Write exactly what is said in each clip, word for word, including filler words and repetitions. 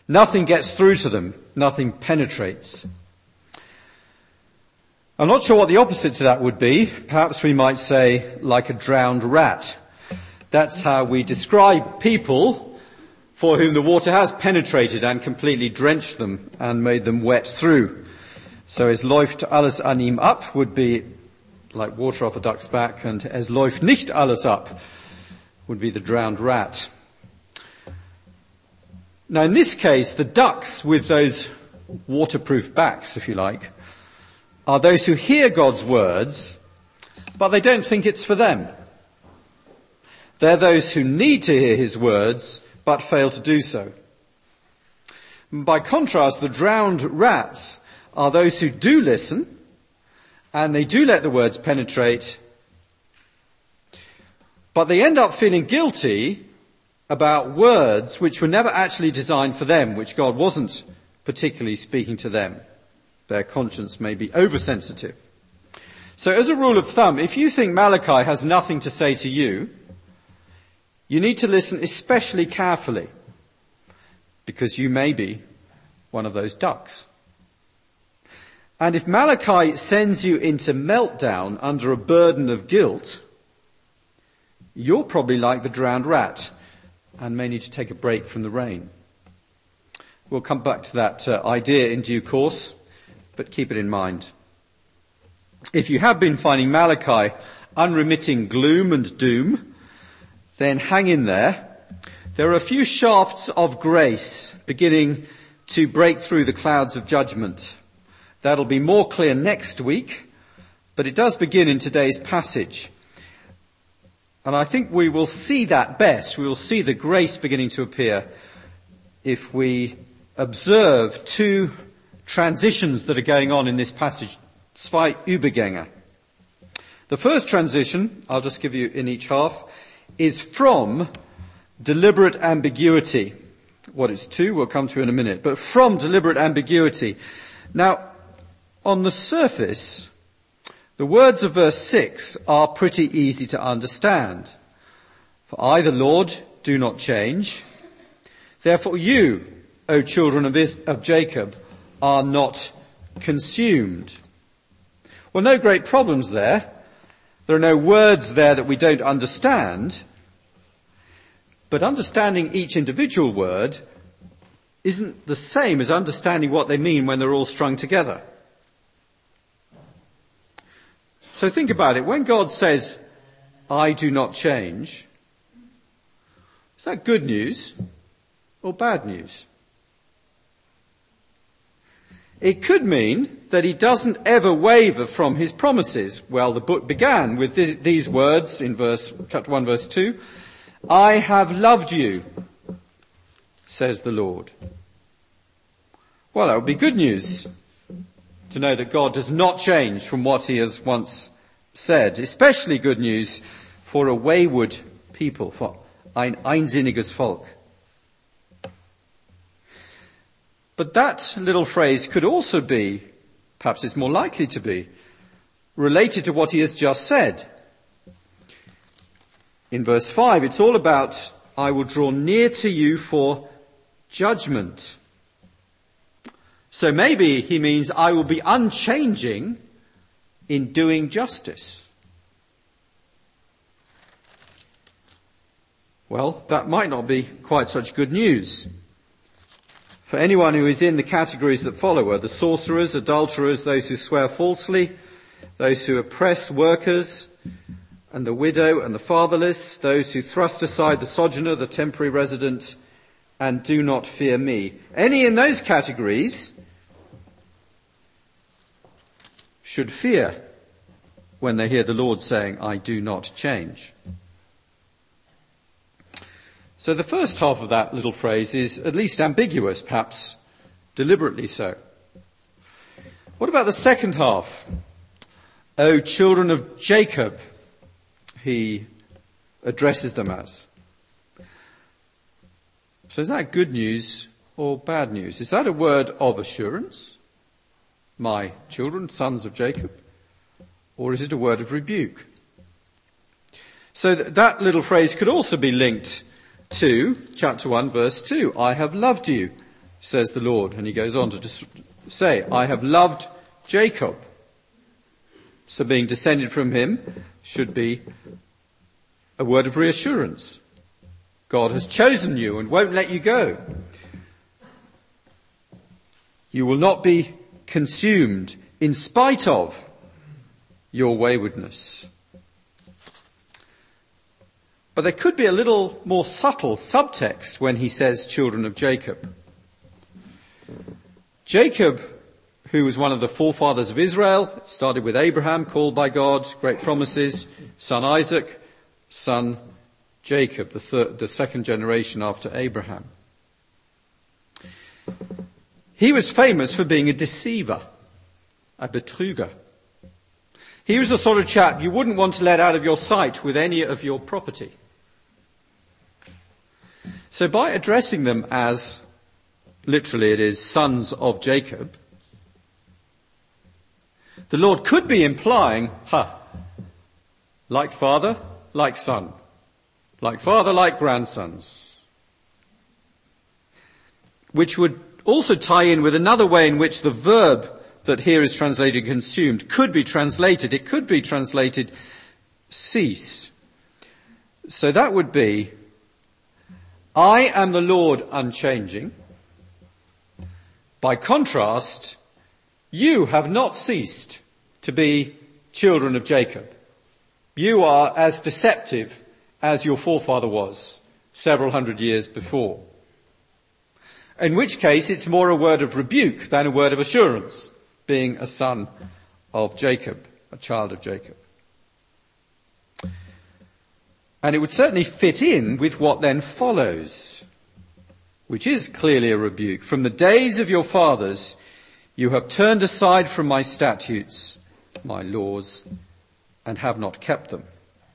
Nothing gets through to them. Nothing penetrates. I'm not sure what the opposite to that would be. Perhaps we might say like a drowned rat. That's how we describe people for whom the water has penetrated and completely drenched them and made them wet through. So es läuft alles an ihm ab would be like water off a duck's back, and es läuft nicht alles ab would be the drowned rat. Now in this case, the ducks with those waterproof backs, if you like, are those who hear God's words, but they don't think it's for them. They're those who need to hear his words, but fail to do so. By contrast, the drowned rats are those who do listen, and they do let the words penetrate, but they end up feeling guilty about words which were never actually designed for them, which God wasn't particularly speaking to them. Their conscience may be oversensitive. So as a rule of thumb, if you think Malachi has nothing to say to you, you need to listen especially carefully, because you may be one of those ducks. And if Malachi sends you into meltdown under a burden of guilt, you're probably like the drowned rat and may need to take a break from the rain. We'll come back to that uh, idea in due course, but keep it in mind. If you have been finding Malachi unremitting gloom and doom, then hang in there. There are a few shafts of grace beginning to break through the clouds of judgment. That'll be more clear next week, but it does begin in today's passage. And I think we will see that best. We will see the grace beginning to appear if we observe two transitions that are going on in this passage. Zwei Übergänge. The first transition, I'll just give you in each half, is from deliberate ambiguity. What it's to, we'll come to in a minute, but from deliberate ambiguity. Now, on the surface, the words of verse six are pretty easy to understand. For I, the Lord, do not change. Therefore you, O children of, Is- of Jacob, are not consumed. Well, no great problems there. There are no words there that we don't understand. But understanding each individual word isn't the same as understanding what they mean when they're all strung together. So think about it. When God says, I do not change, is that good news or bad news? It could mean that he doesn't ever waver from his promises. Well, the book began with this, these words in verse, chapter one, verse two. I have loved you, says the Lord. Well, that would be good news to know that God does not change from what he has once said. Especially good news for a wayward people, for ein einsinniges Volk. But that little phrase could also be, perhaps it's more likely to be, related to what he has just said. In verse five, it's all about, I will draw near to you for judgment. So maybe he means I will be unchanging in doing justice. Well, that might not be quite such good news. For anyone who is in the categories that follow are the sorcerers, adulterers, those who swear falsely, those who oppress workers, and the widow and the fatherless, those who thrust aside the sojourner, the temporary resident, and do not fear me. Any in those categories should fear when they hear the Lord saying, I do not change. So the first half of that little phrase is at least ambiguous, perhaps deliberately so. What about the second half? O children of Jacob, he addresses them as. So is that good news or bad news? Is that a word of assurance? My children, sons of Jacob? Or is it a word of rebuke? So th- that little phrase could also be linked to chapter one, verse two. I have loved you, says the Lord. And he goes on to dis- say, I have loved Jacob. So being descended from him should be a word of reassurance. God has chosen you and won't let you go. You will not be consumed in spite of your waywardness. But there could be a little more subtle subtext when he says children of Jacob. Jacob, who was one of the forefathers of Israel, started with Abraham, called by God, great promises, son Isaac, son Jacob, the, third, the second generation after Abraham. He was famous for being a deceiver, a betrüger. He was the sort of chap you wouldn't want to let out of your sight with any of your property. So by addressing them as, literally it is, sons of Jacob, the Lord could be implying, ha, like father, like son, like father, like grandsons, which would also tie in with another way in which the verb that here is translated consumed could be translated. It could be translated cease. So that would be, I am the Lord unchanging. By contrast, you have not ceased to be children of Jacob. You are as deceptive as your forefather was several hundred years before. In which case, it's more a word of rebuke than a word of assurance, being a son of Jacob, a child of Jacob. And it would certainly fit in with what then follows, which is clearly a rebuke. From the days of your fathers, you have turned aside from my statutes, my laws, and have not kept them.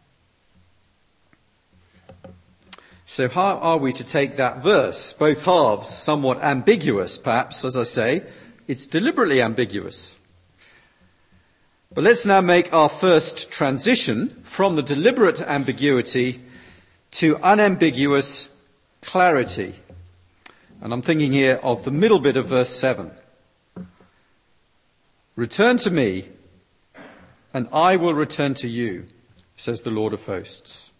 So how are we to take that verse? Both halves, somewhat ambiguous perhaps, as I say. It's deliberately ambiguous. But let's now make our first transition from the deliberate ambiguity to unambiguous clarity. And I'm thinking here of the middle bit of verse seven. Return to me, and I will return to you, says the Lord of hosts.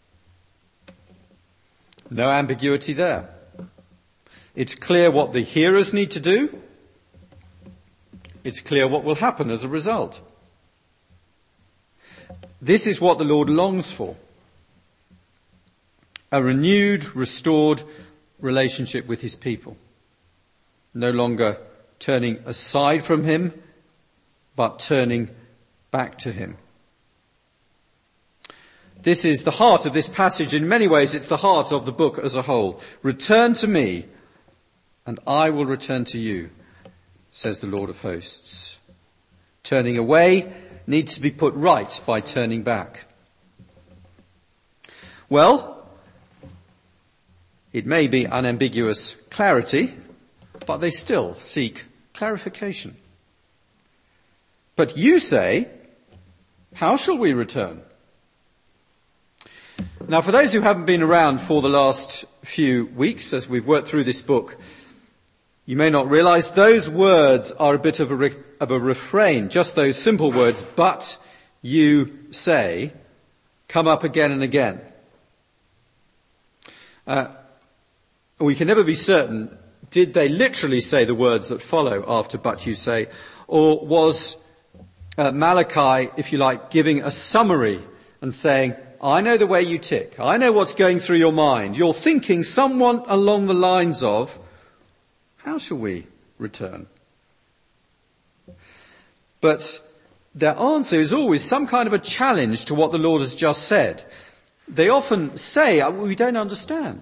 No ambiguity there. It's clear what the hearers need to do. It's clear what will happen as a result. This is what the Lord longs for. A renewed, restored relationship with his people. No longer turning aside from him, but turning back to him. This is the heart of this passage. In many ways, it's the heart of the book as a whole. Return to me, and I will return to you, says the Lord of hosts. Turning away needs to be put right by turning back. Well, it may be unambiguous clarity, but they still seek clarification. But you say, how shall we return? Now, for those who haven't been around for the last few weeks as we've worked through this book, you may not realize those words are a bit of a, re- of a refrain, just those simple words, but you say, come up again and again. Uh, we can never be certain, did they literally say the words that follow after but you say, or was uh, Malachi, if you like, giving a summary and saying, I know the way you tick. I know what's going through your mind. You're thinking somewhat along the lines of, how shall we return? But their answer is always some kind of a challenge to what the Lord has just said. They often say, we don't understand.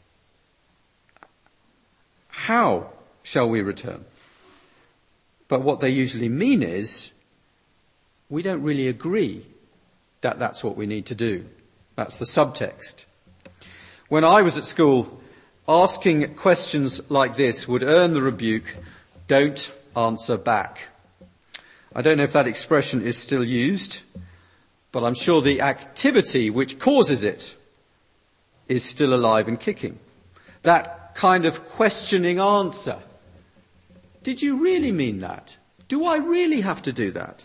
How shall we return? But what they usually mean is, we don't really agree that that's what we need to do. That's the subtext. When I was at school, asking questions like this would earn the rebuke, don't answer back. I don't know if that expression is still used, but I'm sure the activity which causes it is still alive and kicking. That kind of questioning answer Did you really mean that? Do I really have to do that?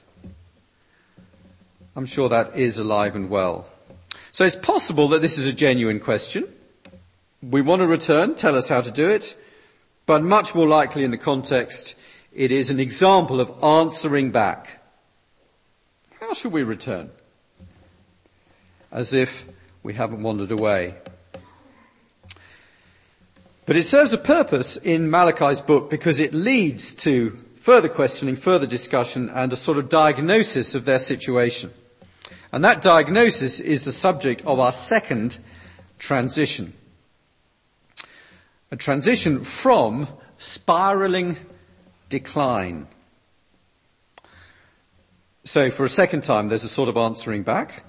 I'm sure that is alive and well. So it's possible that this is a genuine question. We want to return, tell us how to do it, but much more likely in the context, it is an example of answering back. How should we return? As if we haven't wandered away. But it serves a purpose in Malachi's book because it leads to further questioning, further discussion, and a sort of diagnosis of their situation. And that diagnosis is the subject of our second transition. A transition from spiraling decline. So for a second time, there's a sort of answering back.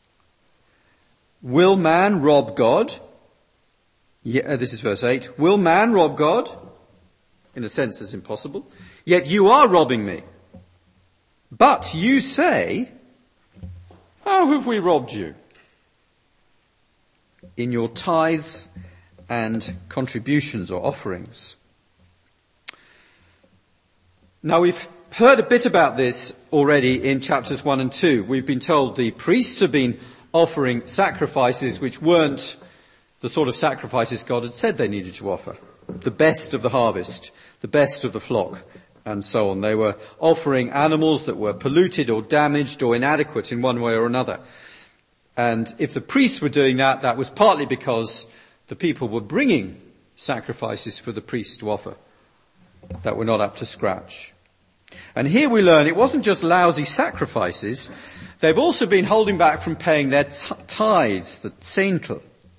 Will man rob God? Yeah, this is verse eight. Will man rob God? In a sense, it's impossible. Yet you are robbing me. But you say, how have we robbed you? In your tithes and contributions or offerings. Now we've heard a bit about this already in chapters one and two. We've been told the priests have been offering sacrifices which weren't the sort of sacrifices God had said they needed to offer. The best of the harvest, the best of the flock, and so on. They were offering animals that were polluted or damaged or inadequate in one way or another. And if the priests were doing that, that was partly because the people were bringing sacrifices for the priests to offer that were not up to scratch. And here we learn it wasn't just lousy sacrifices. They've also been holding back from paying their t- tithes, the zehntel.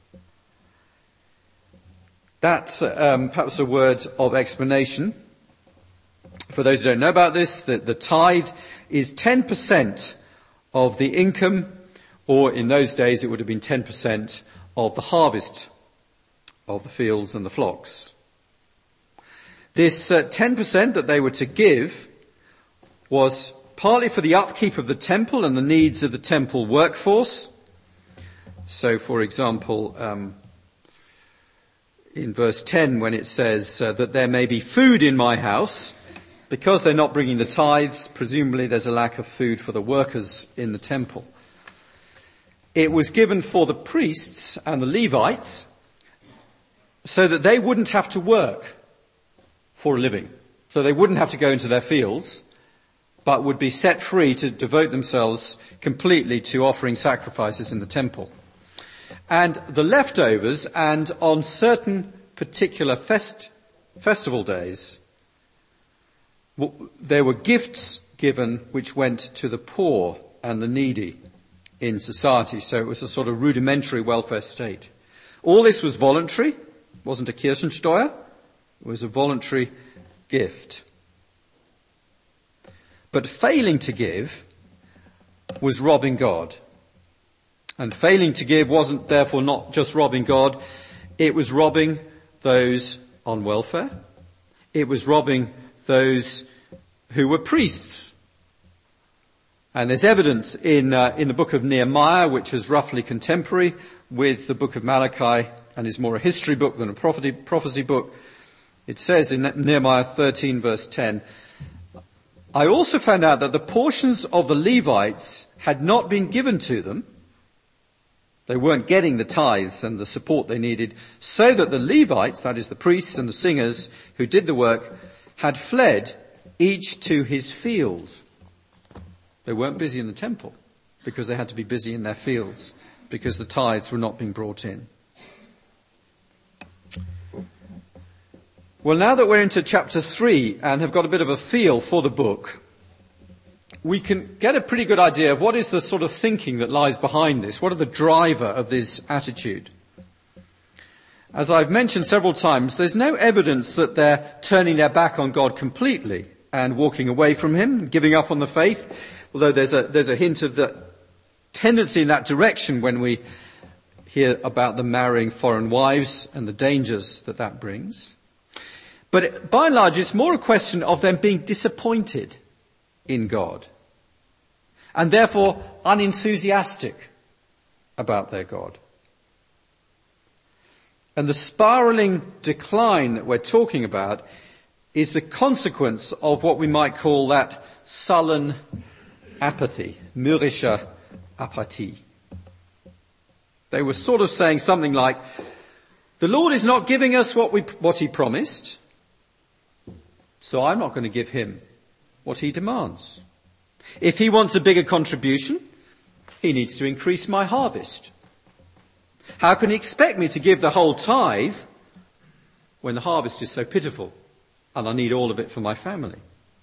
That's um, perhaps a word of explanation. For those who don't know about this, the, the tithe is ten percent of the income, or in those days it would have been ten percent of the harvest of the fields and the flocks. This uh, ten percent that they were to give was partly for the upkeep of the temple and the needs of the temple workforce. So, for example, um, in verse ten, when it says uh, that there may be food in my house, because they're not bringing the tithes, presumably there's a lack of food for the workers in the temple. It was given for the priests and the Levites so that they wouldn't have to work for a living. So they wouldn't have to go into their fields, but would be set free to devote themselves completely to offering sacrifices in the temple. And the leftovers, and on certain particular fest, festival days, there were gifts given which went to the poor and the needy in society. So it was a sort of rudimentary welfare state. All this was voluntary. It wasn't a Kirchensteuer. It was a voluntary gift. But failing to give was robbing God. And failing to give wasn't therefore not just robbing God. It was robbing those on welfare. It was robbing those who were priests. And there's evidence in uh, in the book of Nehemiah, which is roughly contemporary with the book of Malachi and is more a history book than a prophecy, prophecy book. It says in Nehemiah thirteen verse ten, I also found out that the portions of the Levites had not been given to them. They weren't getting the tithes and the support they needed, so that the Levites, that is the priests and the singers who did the work, had fled each to his field. They weren't busy in the temple because they had to be busy in their fields because the tithes were not being brought in. Well, now that we're into chapter three and have got a bit of a feel for the book, we can get a pretty good idea of what is the sort of thinking that lies behind this. What are the driver of this attitude? As I've mentioned several times, there's no evidence that they're turning their back on God completely and walking away from him, giving up on the faith, although there's a, there's a hint of the tendency in that direction when we hear about them marrying foreign wives and the dangers that that brings. But by and large, it's more a question of them being disappointed in God and therefore unenthusiastic about their God. And the spiraling decline that we're talking about is the consequence of what we might call that sullen apathy, mürrische Apathie. They were sort of saying something like, the Lord is not giving us what we, what he promised, so I'm not going to give him what he demands. If he wants a bigger contribution, he needs to increase my harvest. How can he expect me to give the whole tithe when the harvest is so pitiful and I need all of it for my family?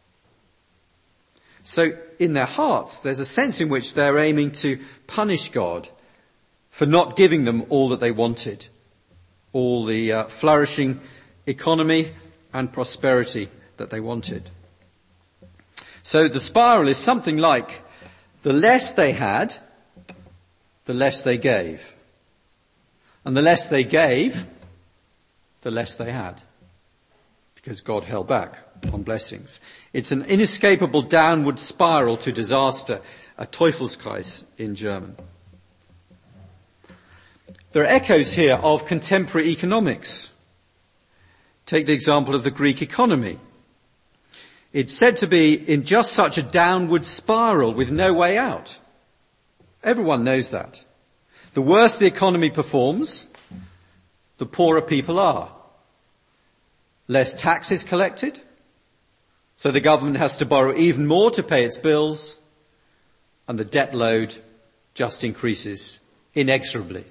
So in their hearts, there's a sense in which they're aiming to punish God for not giving them all that they wanted, all the uh, flourishing economy and prosperity that they wanted. So the spiral is something like, the less they had, the less they gave. And the less they gave, the less they had. Because God held back on blessings. It's an inescapable downward spiral to disaster, a Teufelskreis in German. There are echoes here of contemporary economics. Take the example of the Greek economy. It's said to be in just such a downward spiral with no way out. Everyone knows that. The worse the economy performs, the poorer people are. Less tax is collected, so the government has to borrow even more to pay its bills, and the debt load just increases inexorably.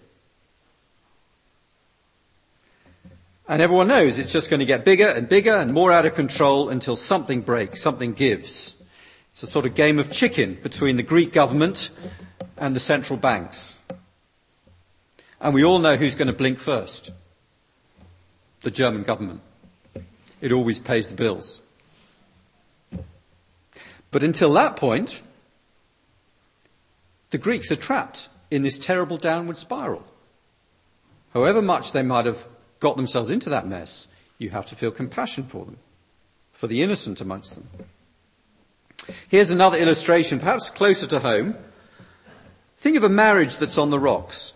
And everyone knows it's just going to get bigger and bigger and more out of control until something breaks, something gives. It's a sort of game of chicken between the Greek government and the central banks. And we all know who's going to blink first. The German government. It always pays the bills. But until that point, the Greeks are trapped in this terrible downward spiral. However much they might have got themselves into that mess, you have to feel compassion for them, for the innocent amongst them. Here's another illustration, perhaps closer to home. Think of a marriage that's on the rocks.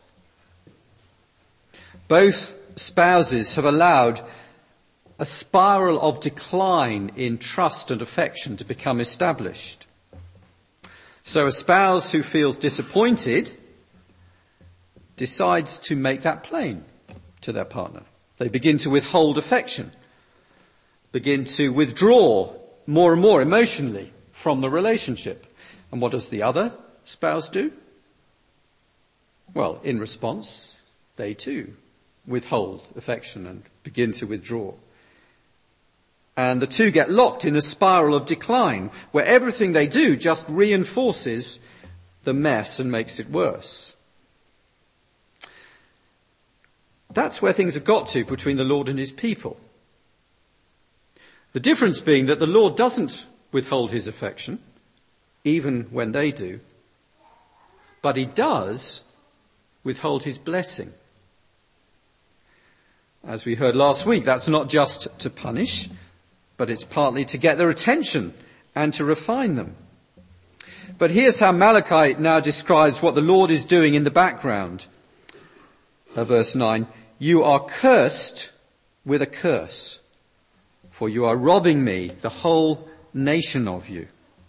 Both spouses have allowed a spiral of decline in trust and affection to become established. So a spouse who feels disappointed decides to make that plain to their partner. They begin to withhold affection, begin to withdraw more and more emotionally from the relationship. And what does the other spouse do? Well, in response, they too withhold affection and begin to withdraw. And the two get locked in a spiral of decline where everything they do just reinforces the mess and makes it worse. That's where things have got to between the Lord and his people. The difference being that the Lord doesn't withhold his affection, even when they do, but he does withhold his blessing. As we heard last week, that's not just to punish, but it's partly to get their attention and to refine them. But here's how Malachi now describes what the Lord is doing in the background. Uh, verse nine, you are cursed with a curse, for you are robbing me, the whole nation of you.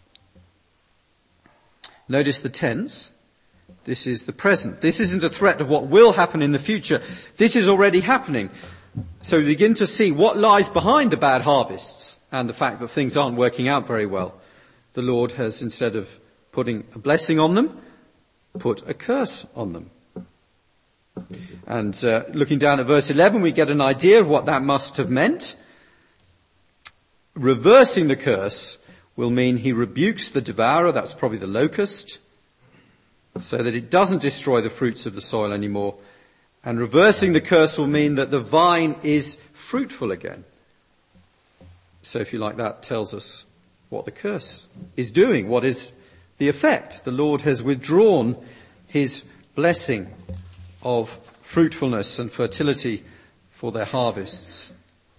Notice the tense. This is the present. This isn't a threat of what will happen in the future. This is already happening. So we begin to see what lies behind the bad harvests and the fact that things aren't working out very well. The Lord has, instead of putting a blessing on them, put a curse on them. And uh, looking down at verse eleven, we get an idea of what that must have meant. Reversing the curse will mean he rebukes the devourer, that's probably the locust, so that it doesn't destroy the fruits of the soil anymore. And reversing the curse will mean that the vine is fruitful again. So if you like, that tells us what the curse is doing, what is the effect. The Lord has withdrawn his blessing of fruitfulness and fertility for their harvests.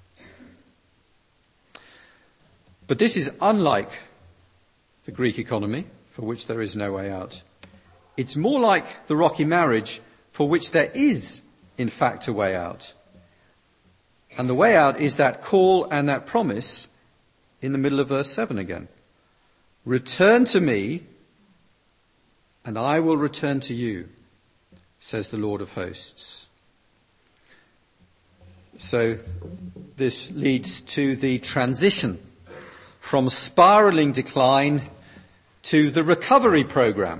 But this is unlike the Greek economy, for which there is no way out. It's more like the rocky marriage, for which there is, in fact, a way out. And the way out is that call and that promise in the middle of verse seven again. Return to me, and I will return to you, says the Lord of hosts. So this leads to the transition from spiraling decline to the recovery program.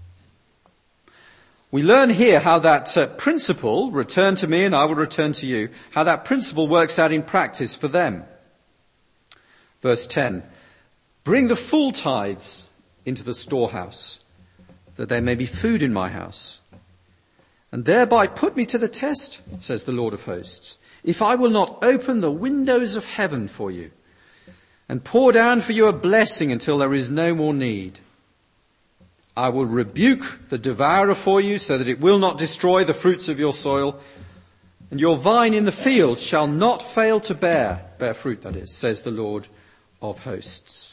We learn here how that uh, principle, return to me and I will return to you, how that principle works out in practice for them. Verse ten, bring the full tithes into the storehouse, that there may be food in my house. And thereby put me to the test, says the Lord of hosts, if I will not open the windows of heaven for you and pour down for you a blessing until there is no more need. I will rebuke the devourer for you so that it will not destroy the fruits of your soil, and your vine in the field shall not fail to bear, bear fruit that is, says the Lord of hosts.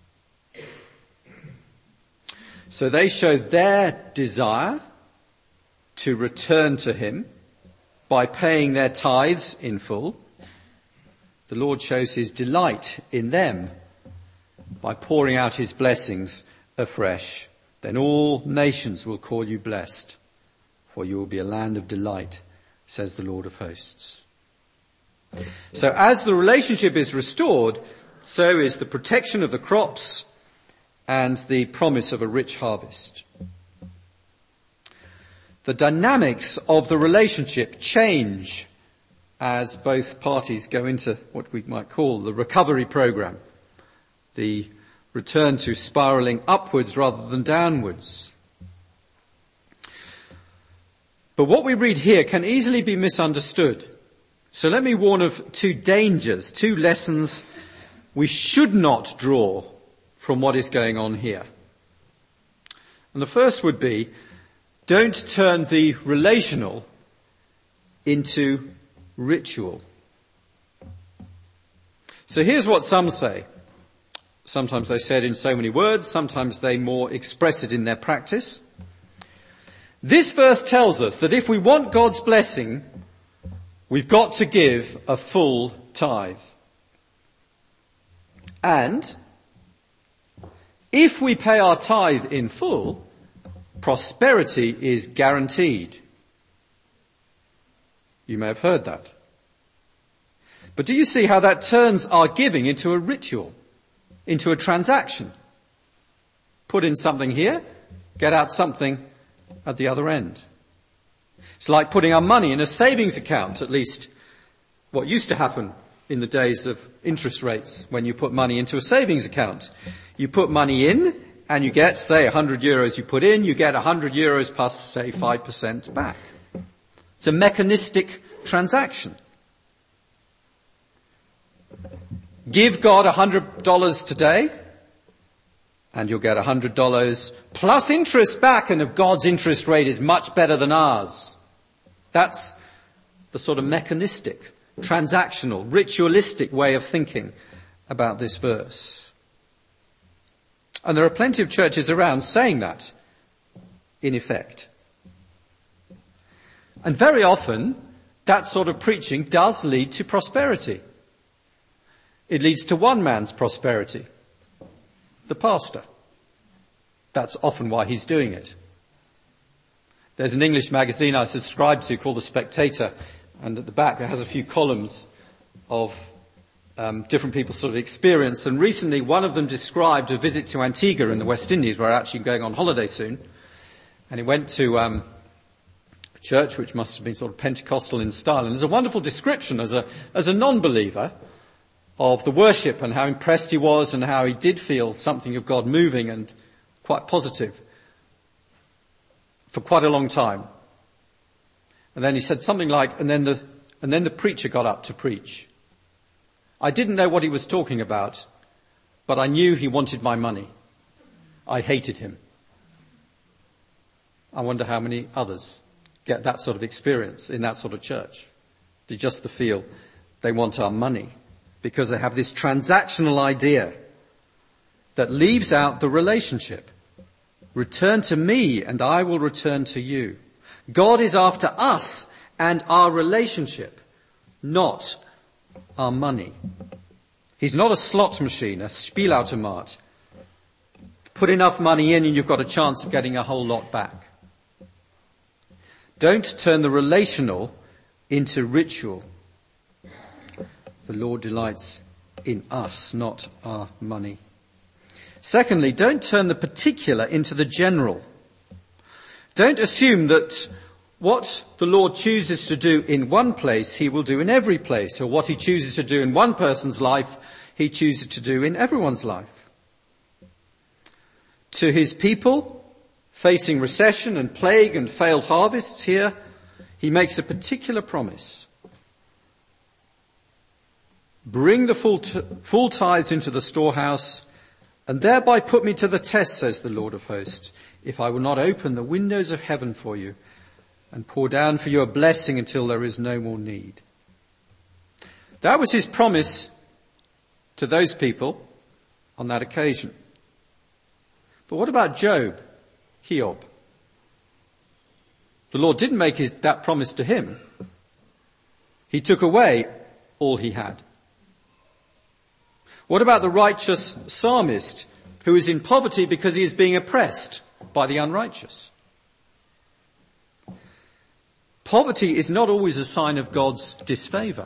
So they show their desire to return to him by paying their tithes in full. The Lord shows his delight in them by pouring out his blessings afresh. Then all nations will call you blessed, for you will be a land of delight, says the Lord of hosts. So as the relationship is restored, so is the protection of the crops and the promise of a rich harvest. The dynamics of the relationship change as both parties go into what we might call the recovery program, the return to spiraling upwards rather than downwards. But what we read here can easily be misunderstood. So let me warn of two dangers, two lessons we should not draw from what is going on here. And the first would be, don't turn the relational into ritual. So here's what some say. Sometimes they say it in so many words, sometimes they more express it in their practice. This verse tells us that if we want God's blessing, we've got to give a full tithe. And if we pay our tithe in full, prosperity is guaranteed. You may have heard that. But do you see how that turns our giving into a ritual, into a transaction? Put in something here, get out something at the other end. It's like putting our money in a savings account, at least what used to happen in the days of interest rates when you put money into a savings account. You put money in and you get, say, one hundred euros you put in, you get one hundred euros plus, say, five percent back. It's a mechanistic transaction. Give God one hundred dollars today, and you'll get one hundred dollars plus interest back, and if God's interest rate is much better than ours. That's the sort of mechanistic, transactional, ritualistic way of thinking about this verse. And there are plenty of churches around saying that, in effect. And very often, that sort of preaching does lead to prosperity. It leads to one man's prosperity, the pastor. That's often why he's doing it. There's an English magazine I subscribe to called The Spectator, and at the back it has a few columns of um, different people's sort of experience. And recently one of them described a visit to Antigua in the West Indies, where we're actually going on holiday soon. And he went to um, a church which must have been sort of Pentecostal in style. And there's a wonderful description as a as a non-believer of the worship and how impressed he was and how he did feel something of God moving and quite positive for quite a long time. And then he said something like, and then the and then the preacher got up to preach. I didn't know what he was talking about, but I knew he wanted my money. I hated him. I wonder how many others get that sort of experience in that sort of church. They just feel they want our money because they have this transactional idea that leaves out the relationship. Return to me and I will return to you. God is after us and our relationship, not our money. He's not a slot machine, a Spielautomat. Put enough money in and you've got a chance of getting a whole lot back. Don't turn the relational into ritual. The Lord delights in us, not our money. Secondly, don't turn the particular into the general. Don't assume that what the Lord chooses to do in one place, he will do in every place, or what he chooses to do in one person's life, he chooses to do in everyone's life. To his people, facing recession and plague and failed harvests here, he makes a particular promise. Bring the full, t- full tithes into the storehouse, and thereby put me to the test, says the Lord of hosts, if I will not open the windows of heaven for you and pour down for you a blessing until there is no more need. That was his promise to those people on that occasion. But what about Job, Hiob? The Lord didn't make his, that promise to him. He took away all he had. What about the righteous psalmist who is in poverty because he is being oppressed by the unrighteous? Poverty is not always a sign of God's disfavour.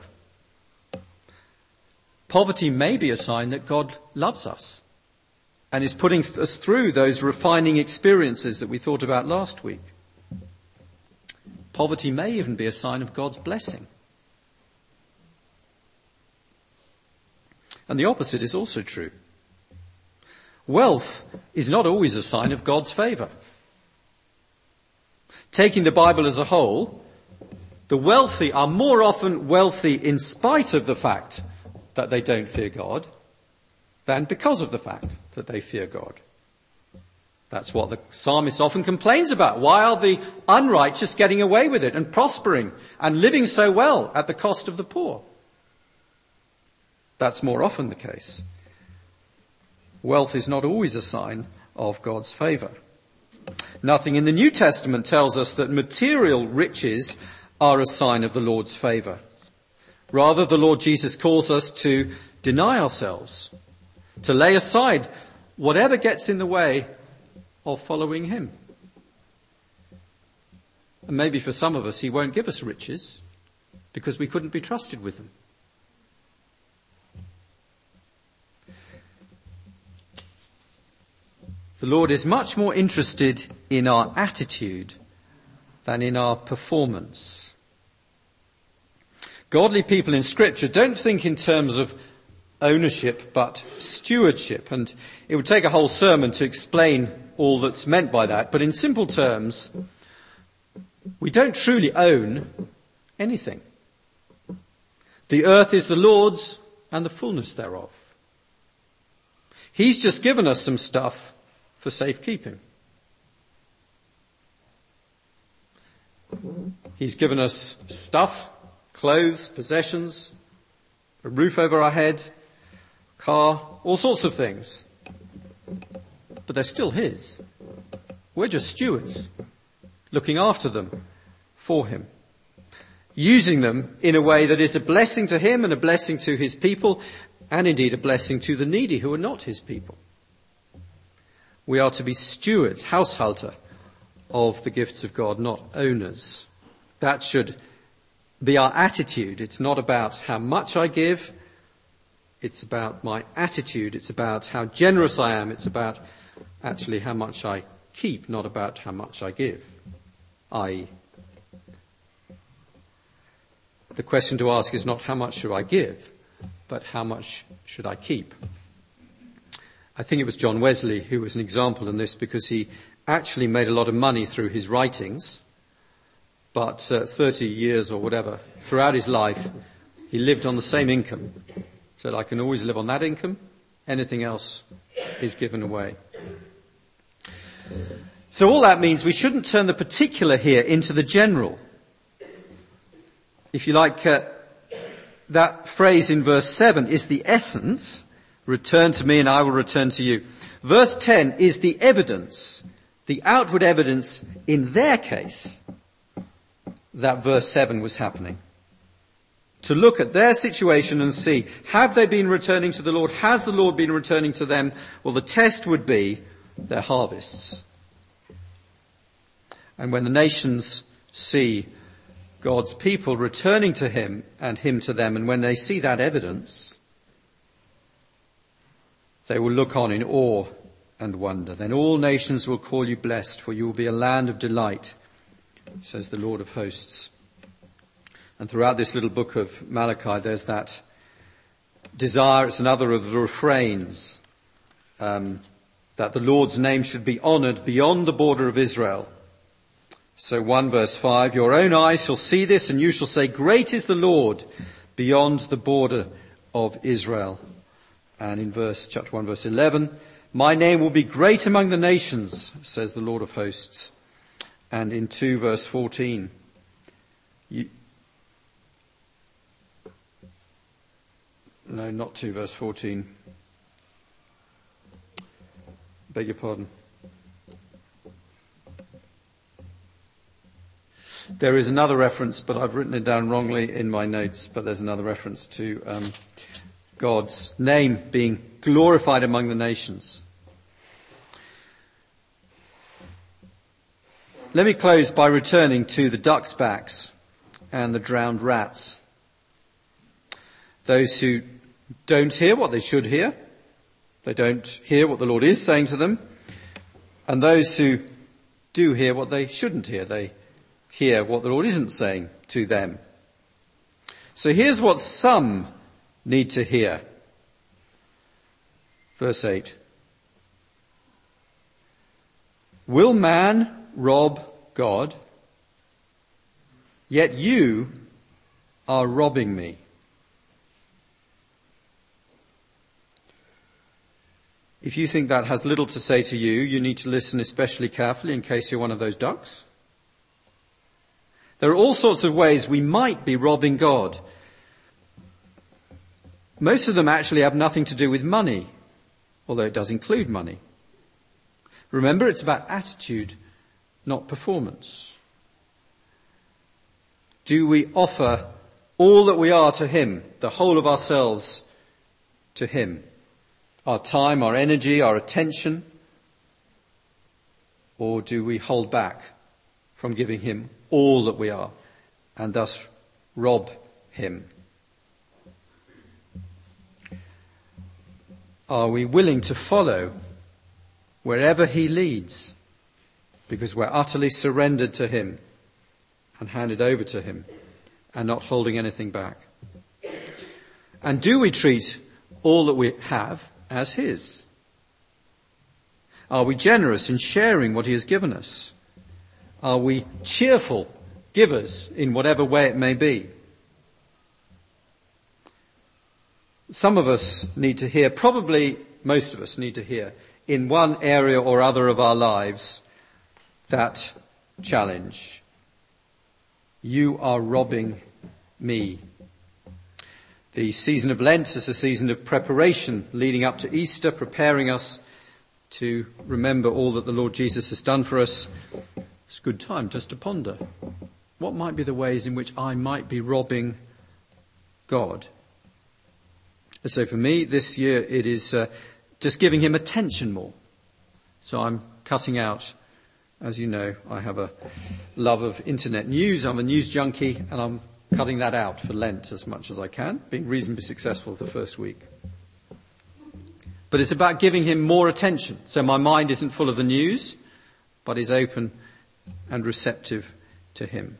Poverty may be a sign that God loves us and is putting us through those refining experiences that we thought about last week. Poverty may even be a sign of God's blessing. And the opposite is also true. Wealth is not always a sign of God's favour. Taking the Bible as a whole, the wealthy are more often wealthy in spite of the fact that they don't fear God than because of the fact that they fear God. That's what the psalmist often complains about. Why are the unrighteous getting away with it and prospering and living so well at the cost of the poor? That's more often the case. Wealth is not always a sign of God's favour. Nothing in the New Testament tells us that material riches are a sign of the Lord's favour. Rather, the Lord Jesus calls us to deny ourselves, to lay aside whatever gets in the way of following him. And maybe for some of us, he won't give us riches because we couldn't be trusted with them. The Lord is much more interested in our attitude than in our performance. Godly people in Scripture don't think in terms of ownership, but stewardship. And it would take a whole sermon to explain all that's meant by that. But in simple terms, we don't truly own anything. The earth is the Lord's and the fullness thereof. He's just given us some stuff for safekeeping. He's given us stuff, clothes, possessions, a roof over our head, car, all sorts of things. But they're still his. We're just stewards, looking after them for him, using them in a way that is a blessing to him and a blessing to his people, and indeed a blessing to the needy who are not his people. We are to be stewards, householder of the gifts of God, not owners. That should be our attitude. It's not about how much I give. It's about my attitude. It's about how generous I am. It's about actually how much I keep, not about how much I give. that is, the question to ask is not how much should I give, but how much should I keep? I think it was John Wesley who was an example in this, because he actually made a lot of money through his writings, but uh, thirty years or whatever, throughout his life, he lived on the same income. Said, I can always live on that income. Anything else is given away. So all that means we shouldn't turn the particular here into the general. If you like, uh, that phrase in verse seven is the essence. Return to me and I will return to you. Verse ten is the evidence, the outward evidence in their case that verse seven was happening. to look at their situation and see, have they been returning to the Lord? Has the Lord been returning to them? Well, the test would be their harvests. And when the nations see God's people returning to him and him to them, and when they see that evidence, they will look on in awe and wonder. Then all nations will call you blessed, for you will be a land of delight, says the Lord of hosts. And throughout this little book of Malachi, there's that desire, it's another of the refrains, um, that the Lord's name should be honoured beyond the border of Israel. So one verse five, your own eyes shall see this, and you shall say, great is the Lord beyond the border of Israel. And in verse chapter one, verse eleven, my name will be great among the nations, says the Lord of hosts. And in two, verse fourteen, you, no, not two, verse fourteen. Beg your pardon. There is another reference, but I've written it down wrongly in my notes, but there's another reference to um, God's name being glorified among the nations. Let me close by returning to the duck's backs and the drowned rats. Those who don't hear what they should hear. They don't hear what the Lord is saying to them. And those who do hear what they shouldn't hear. They hear what the Lord isn't saying to them. So here's what some need to hear. Verse eight. Will man rob God? Yet you are robbing me. If you think that has little to say to you, you need to listen especially carefully in case you're one of those ducks. There are all sorts of ways we might be robbing God. Most of them actually have nothing to do with money, although it does include money. Remember, it's about attitude, not performance. Do we offer all that we are to him, the whole of ourselves to him? Our time, our energy, our attention? Or do we hold back from giving him all that we are and thus rob him? Are we willing to follow wherever he leads because we're utterly surrendered to him and handed over to him and not holding anything back? And do we treat all that we have as his? Are we generous in sharing what he has given us? Are we cheerful givers in whatever way it may be? Some of us need to hear, probably most of us need to hear, in one area or other of our lives, that challenge. You are robbing me. The season of Lent is a season of preparation leading up to Easter, preparing us to remember all that the Lord Jesus has done for us. It's a good time just to ponder. What might be the ways in which I might be robbing God? So for me, this year, it is uh, just giving him attention more. So I'm cutting out, as you know, I have a love of internet news. I'm a news junkie, and I'm cutting that out for Lent as much as I can, being reasonably successful the first week. But it's about giving him more attention. So my mind isn't full of the news, but is open and receptive to him.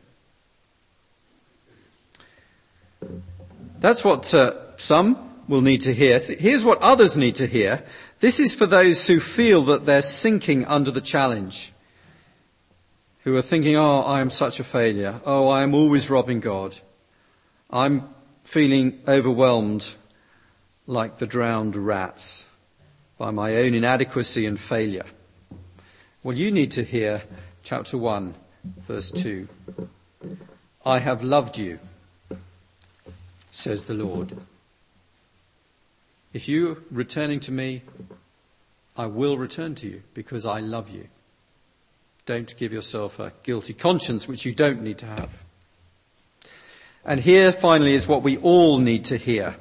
That's what uh, some will need to hear. Here's what others need to hear. This is for those who feel that they're sinking under the challenge, who are thinking, oh, I am such a failure. Oh, I am always robbing God. I'm feeling overwhelmed like the drowned rats by my own inadequacy and failure. Well, you need to hear chapter one, verse two. I have loved you, says the Lord. If you're returning to me, I will return to you because I love you. Don't give yourself a guilty conscience which you don't need to have. And here, finally, is what we all need to hear.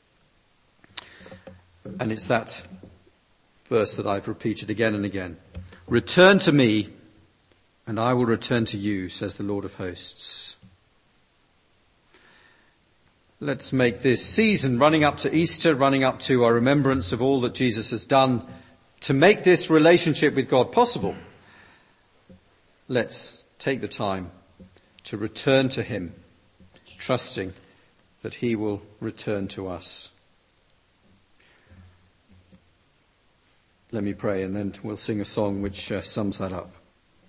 And it's that verse that I've repeated again and again. Return to me, and I will return to you, says the Lord of hosts. Let's make this season, running up to Easter, running up to our remembrance of all that Jesus has done, to make this relationship with God possible. Let's take the time to return to him, trusting that he will return to us. Let me pray, and then we'll sing a song which uh, sums that up.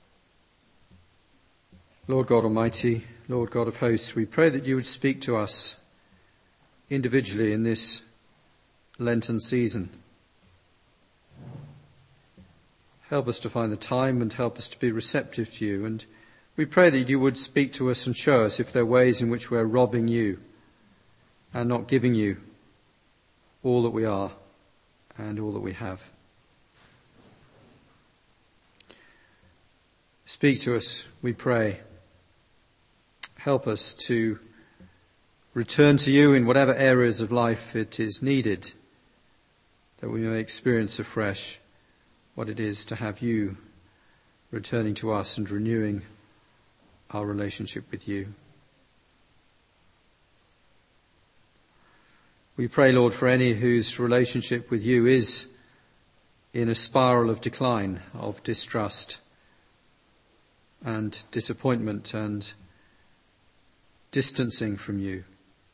Lord God Almighty, Lord God of hosts, we pray that you would speak to us individually in this Lenten season. Help us to find the time and help us to be receptive to you. And we pray that you would speak to us and show us if there are ways in which we're robbing you and not giving you all that we are and all that we have. Speak to us, we pray. Help us to return to you in whatever areas of life it is needed, that we may experience afresh what it is to have you returning to us and renewing our relationship with you. We pray, Lord, for any whose relationship with you is in a spiral of decline, of distrust and disappointment and distancing from you.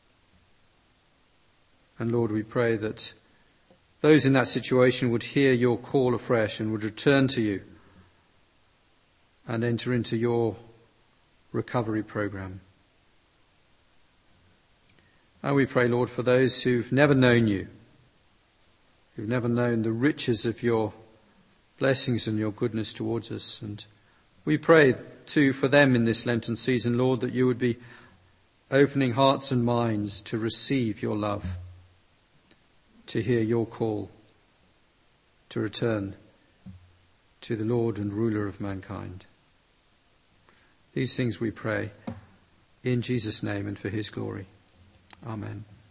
And Lord, we pray that those in that situation would hear your call afresh and would return to you and enter into your recovery program. And we pray, Lord, for those who've never known you, who've never known the riches of your blessings and your goodness towards us. And we pray too for them in this Lenten season, Lord, that you would be opening hearts and minds to receive your love, to hear your call, to return to the Lord and ruler of mankind. These things we pray in Jesus' name and for his glory. Amen.